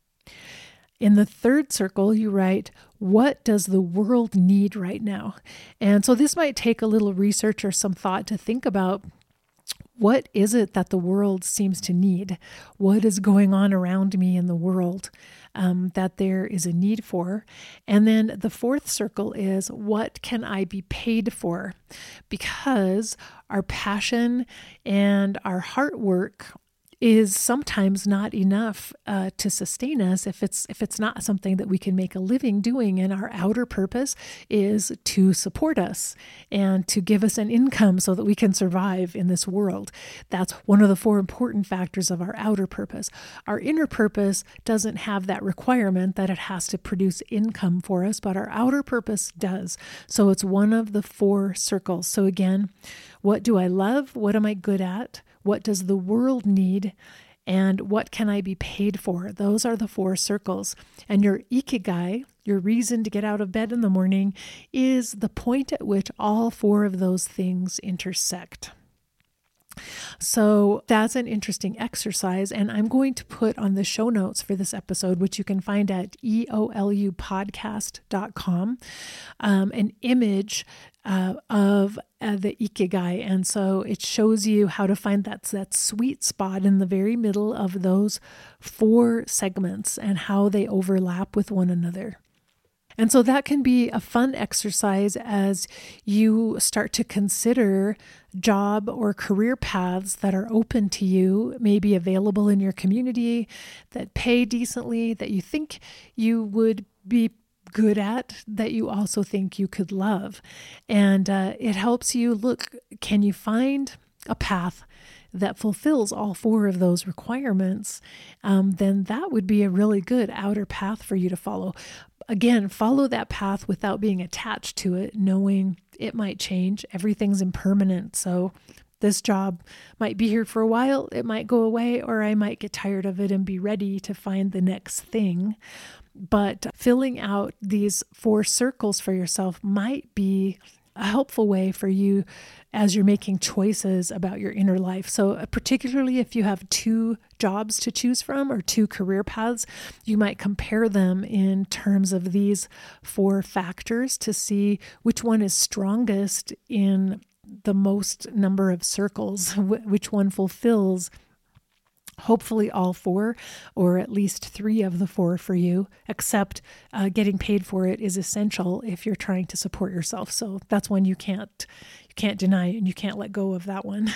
In the third circle, you write, what does the world need right now? And so this might take a little research or some thought to think about, what is it that the world seems to need? What is going on around me in the world um, that there is a need for? And then the fourth circle is, what can I be paid for? Because our passion and our heart work is sometimes not enough uh, to sustain us if it's if it's not something that we can make a living doing. And our outer purpose is to support us and to give us an income so that we can survive in this world. That's one of the four important factors of our outer purpose. Our inner purpose doesn't have that requirement that it has to produce income for us, but our outer purpose does. So it's one of the four circles. So again, what do I love? What am I good at? What does the world need? And what can I be paid for? Those are the four circles. And your ikigai, your reason to get out of bed in the morning, is the point at which all four of those things intersect. So that's an interesting exercise, and I'm going to put on the show notes for this episode, which you can find at e o l u podcast dot com, um, an image uh, of uh, the ikigai. And so it shows you how to find that, that sweet spot in the very middle of those four segments and how they overlap with one another. And so that can be a fun exercise as you start to consider job or career paths that are open to you, maybe available in your community, that pay decently, that you think you would be good at, that you also think you could love. And uh, it helps you look, can you find a path that fulfills all four of those requirements? Um, then that would be a really good outer path for you to follow. Again, follow that path without being attached to it, knowing it might change. Everything's impermanent. So this job might be here for a while, it might go away, or I might get tired of it and be ready to find the next thing. But filling out these four circles for yourself might be a helpful way for you as you're making choices about your inner life. So particularly if you have two jobs to choose from or two career paths, you might compare them in terms of these four factors to see which one is strongest in the most number of circles, which one fulfills hopefully all four, or at least three of the four for you, except uh, getting paid for it is essential if you're trying to support yourself. So that's one you can't, you can't deny, and you can't let go of that one.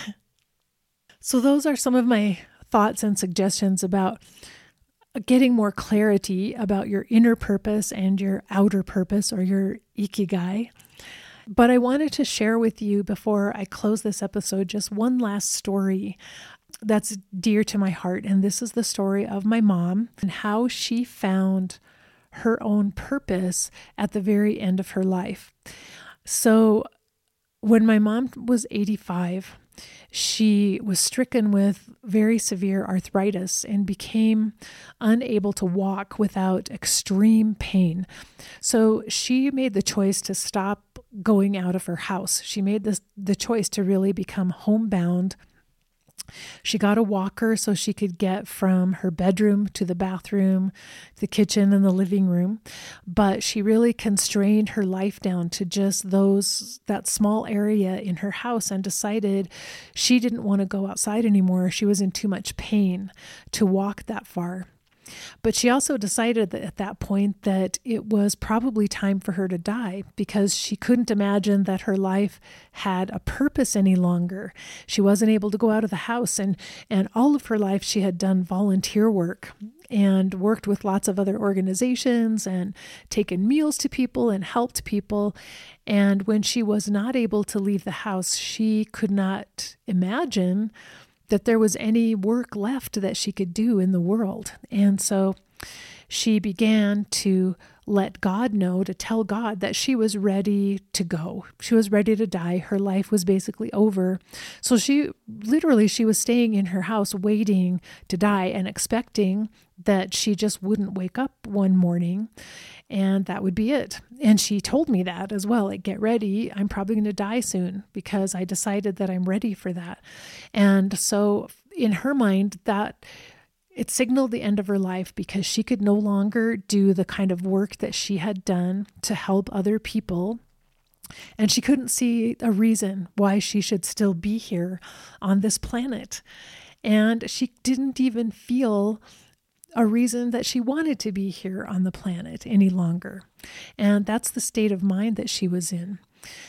So those are some of my thoughts and suggestions about getting more clarity about your inner purpose and your outer purpose, or your ikigai. But I wanted to share with you before I close this episode just one last story that's dear to my heart. And this is the story of my mom and how she found her own purpose at the very end of her life. So when my mom was eighty-five, she was stricken with very severe arthritis and became unable to walk without extreme pain. So she made the choice to stop going out of her house. She made this, the choice to really become homebound. She got a walker so she could get from her bedroom to the bathroom, the kitchen, and the living room. But she really constrained her life down to just those, that small area in her house, and decided she didn't want to go outside anymore. She was in too much pain to walk that far. But she also decided that at that point that it was probably time for her to die, because she couldn't imagine that her life had a purpose any longer. She wasn't able to go out of the house, and, and all of her life she had done volunteer work and worked with lots of other organizations and taken meals to people and helped people. And when she was not able to leave the house, she could not imagine that there was any work left that she could do in the world. And so she began to let God know, to tell God that she was ready to go. She was ready to die. Her life was basically over. So she literally, she was staying in her house waiting to die and expecting that she just wouldn't wake up one morning and that would be it. And she told me that as well, like, get ready, I'm probably going to die soon because I decided that I'm ready for that. And so in her mind, that it signaled the end of her life, because she could no longer do the kind of work that she had done to help other people. And she couldn't see a reason why she should still be here on this planet. And she didn't even feel a reason that she wanted to be here on the planet any longer. And that's the state of mind that she was in.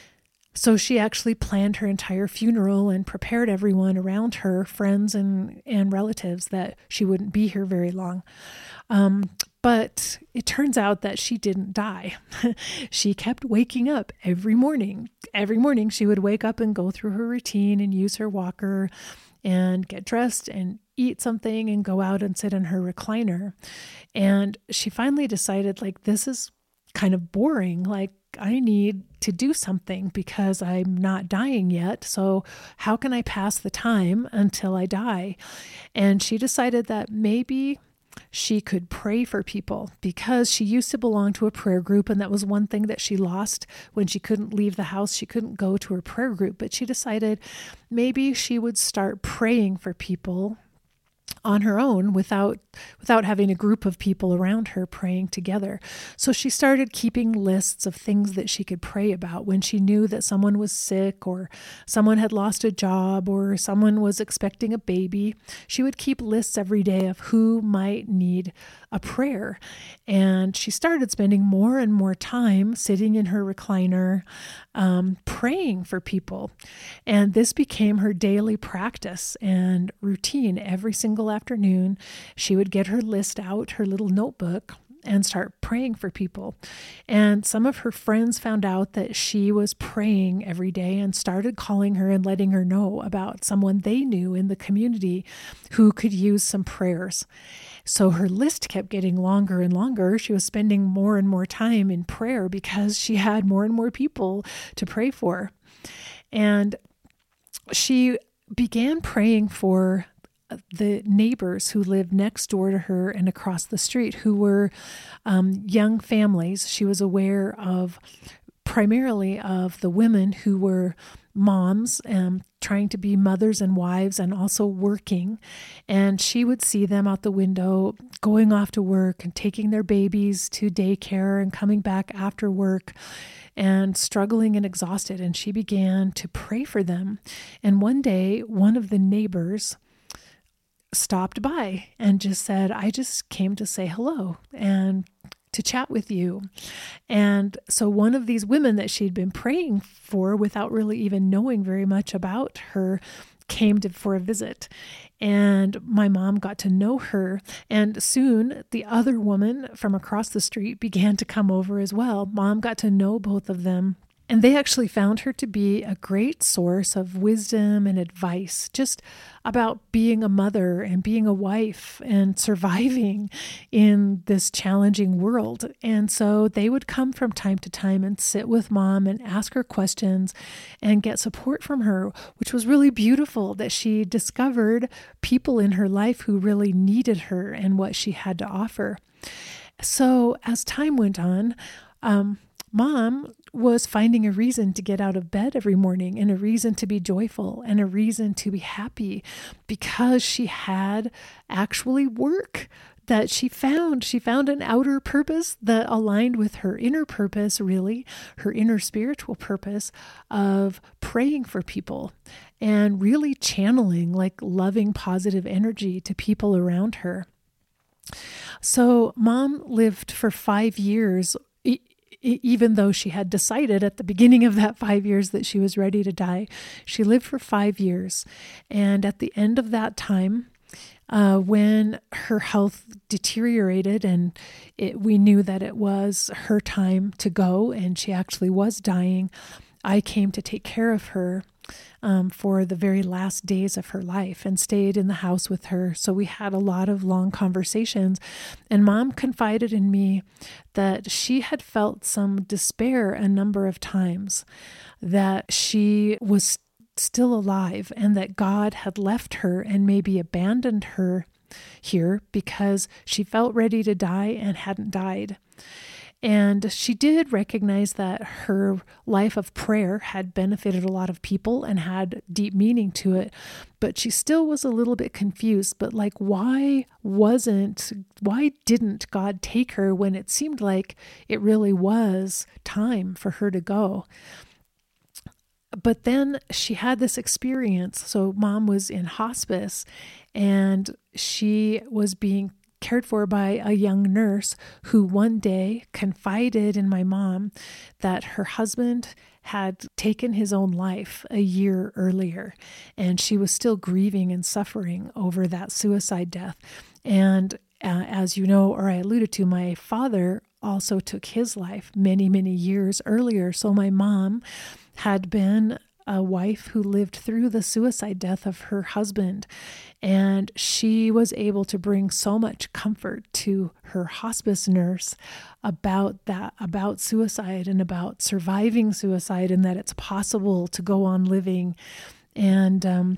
So she actually planned her entire funeral and prepared everyone around her, friends and, and relatives, that she wouldn't be here very long. Um, but it turns out that she didn't die. She kept waking up every morning. Every morning she would wake up and go through her routine and use her walker and get dressed and eat something and go out and sit in her recliner. And she finally decided, like, this is kind of boring. Like, I need to do something because I'm not dying yet. So how can I pass the time until I die? And she decided that maybe she could pray for people, because she used to belong to a prayer group. And that was one thing that she lost when she couldn't leave the house. She couldn't go to her prayer group, but she decided maybe she would start praying for people on her own without without having a group of people around her praying together. So she started keeping lists of things that she could pray about when she knew that someone was sick or someone had lost a job or someone was expecting a baby. She would keep lists every day of who might need a prayer. And she started spending more and more time sitting in her recliner, um, praying for people. And this became her daily practice and routine. Every single afternoon, she would get her list out, her little notebook, and start praying for people. And some of her friends found out that she was praying every day and started calling her and letting her know about someone they knew in the community who could use some prayers. So her list kept getting longer and longer. She was spending more and more time in prayer because she had more and more people to pray for. And she began praying for the neighbors who lived next door to her and across the street, who were um, young families. She was aware of primarily of the women who were moms and trying to be mothers and wives and also working. And she would see them out the window going off to work and taking their babies to daycare and coming back after work and struggling and exhausted. And she began to pray for them. And one day, one of the neighbors stopped by and just said, I just came to say hello and to chat with you. And so one of these women that she'd been praying for without really even knowing very much about her came to for a visit. And my mom got to know her. And soon the other woman from across the street began to come over as well. Mom got to know both of them. And they actually found her to be a great source of wisdom and advice just about being a mother and being a wife and surviving in this challenging world. And so they would come from time to time and sit with mom and ask her questions and get support from her, which was really beautiful that she discovered people in her life who really needed her and what she had to offer. So as time went on, um, Mom was finding a reason to get out of bed every morning and a reason to be joyful and a reason to be happy because she had actually work that she found. She found an outer purpose that aligned with her inner purpose, really, her inner spiritual purpose of praying for people and really channeling like loving, positive energy to people around her. So Mom lived for five years even though she had decided at the beginning of that five years that she was ready to die. She lived for five years. And at the end of that time, uh, when her health deteriorated and it, we knew that it was her time to go and she actually was dying, I came to take care of her Um, for the very last days of her life and stayed in the house with her. So we had a lot of long conversations, and Mom confided in me that she had felt some despair a number of times, that she was still alive and that God had left her and maybe abandoned her here because she felt ready to die and hadn't died. And she did recognize that her life of prayer had benefited a lot of people and had deep meaning to it, but she still was a little bit confused. But like, why wasn't, why didn't God take her when it seemed like it really was time for her to go? But then she had this experience. So Mom was in hospice and she was being cared for by a young nurse who one day confided in my mom that her husband had taken his own life a year earlier, and she was still grieving and suffering over that suicide death. And uh, as you know, or I alluded to, my father also took his life many, many years earlier. So my mom had been a wife who lived through the suicide death of her husband, and she was able to bring so much comfort to her hospice nurse about that, about suicide and about surviving suicide, and that it's possible to go on living. And um,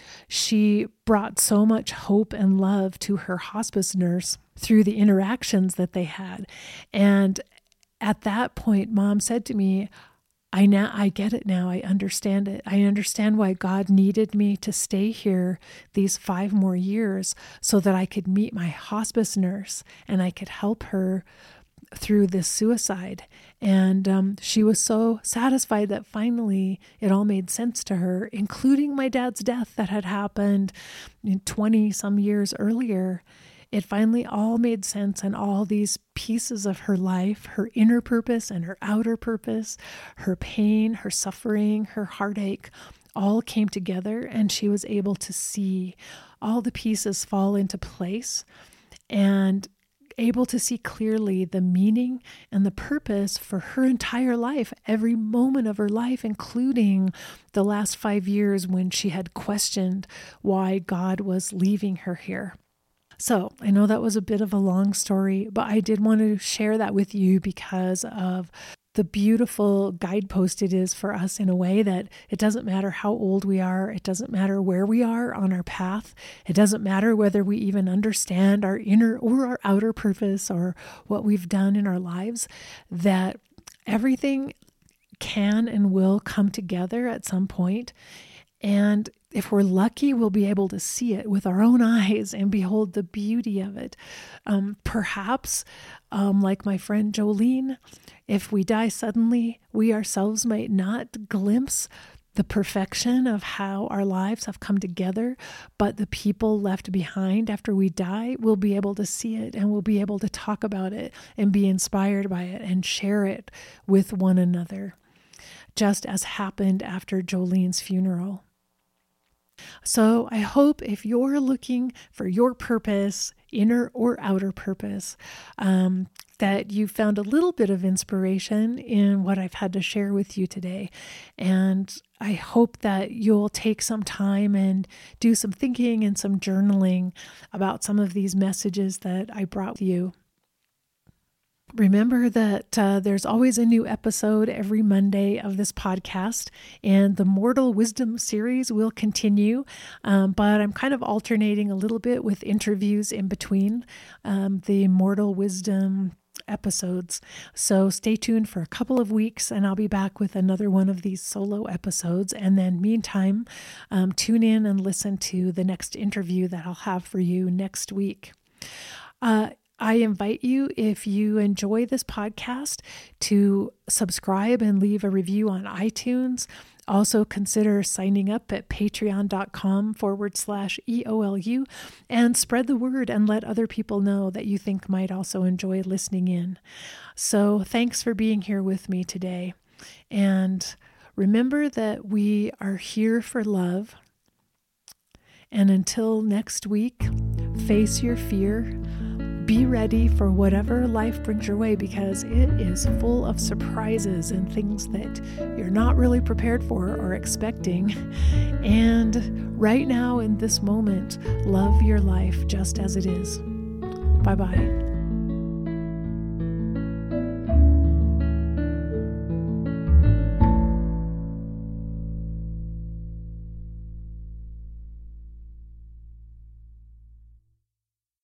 she brought so much hope and love to her hospice nurse through the interactions that they had. And at that point, Mom said to me, I now I get it now. I understand it. I understand why God needed me to stay here these five more years so that I could meet my hospice nurse and I could help her through this suicide. And um, she was so satisfied that finally it all made sense to her, including my dad's death that had happened twenty some years earlier. It finally all made sense, and all these pieces of her life, her inner purpose and her outer purpose, her pain, her suffering, her heartache, all came together, and she was able to see all the pieces fall into place and able to see clearly the meaning and the purpose for her entire life, every moment of her life, including the last five years when she had questioned why God was leaving her here. So I know that was a bit of a long story, but I did want to share that with you because of the beautiful guidepost it is for us, in a way that it doesn't matter how old we are. It doesn't matter where we are on our path. It doesn't matter whether we even understand our inner or our outer purpose or what we've done in our lives, that everything can and will come together at some point. And if we're lucky, we'll be able to see it with our own eyes and behold the beauty of it. Um, perhaps, um, like my friend Jolene, if we die suddenly, we ourselves might not glimpse the perfection of how our lives have come together, but the people left behind after we die will be able to see it, and we'll be able to talk about it and be inspired by it and share it with one another, just as happened after Jolene's funeral. So I hope if you're looking for your purpose, inner or outer purpose, um, that you found a little bit of inspiration in what I've had to share with you today. And I hope that you'll take some time and do some thinking and some journaling about some of these messages that I brought you. Remember that uh, there's always a new episode every Monday of this podcast, and the Mortal Wisdom series will continue, um, but I'm kind of alternating a little bit with interviews in between um, the Mortal Wisdom episodes. So stay tuned for a couple of weeks, and I'll be back with another one of these solo episodes. And then meantime, um, tune in and listen to the next interview that I'll have for you next week. Uh, I invite you, if you enjoy this podcast, to subscribe and leave a review on iTunes. Also consider signing up at patreon.com forward slash EOLU and spread the word and let other people know that you think might also enjoy listening in. So thanks for being here with me today. And remember that we are here for love. And until next week, face your fear. Be ready for whatever life brings your way, because it is full of surprises and things that you're not really prepared for or expecting. And right now in this moment, love your life just as it is. Bye-bye.